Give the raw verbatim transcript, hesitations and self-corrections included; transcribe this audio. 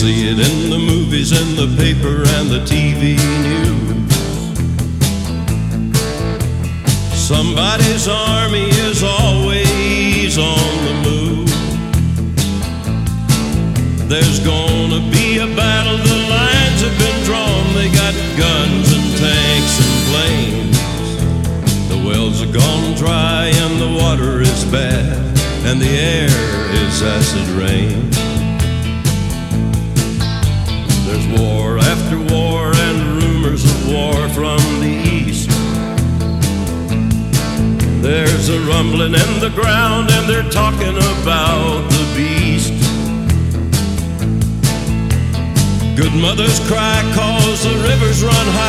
see it in the movies, in the paper, and the T V news. Somebody's army is always on the move. There's gonna be a battle, the lines have been drawn. They got guns and tanks and planes. The wells are gone dry and the water is bad, and the air is acid rain. There's war after war and rumors of war from the east. There's a rumbling in the ground and they're talking about the beast. Good mothers cry 'cause the rivers run high.